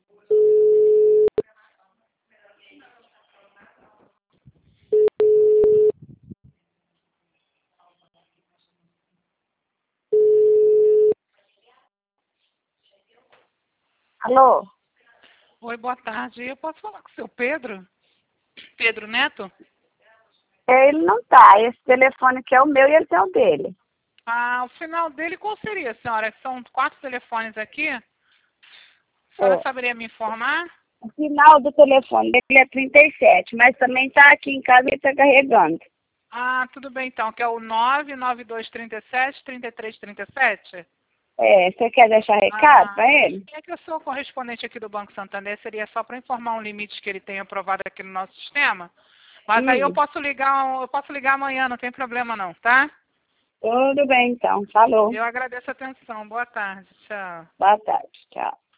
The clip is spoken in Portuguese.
Alô? Oi, boa tarde. Eu posso falar com o seu Pedro? Pedro Neto? Ele não tá. Esse telefone aqui é o meu e ele tem o dele. Ah, o final dele qual seria, senhora? São 4 telefones aqui. A senhora saberia me informar? O final do telefone dele é 37, mas também tá aqui em casa e tá carregando. Ah, tudo bem então, que é o 99237-3337? Você quer deixar recado pra ele? É que eu sou correspondente aqui do Banco Santander, seria só para informar um limite que ele tem aprovado aqui no nosso sistema. Mas aí eu posso ligar amanhã, não tem problema não, tá? Tudo bem, então. Falou. Eu agradeço a atenção. Boa tarde. Tchau. Boa tarde. Tchau.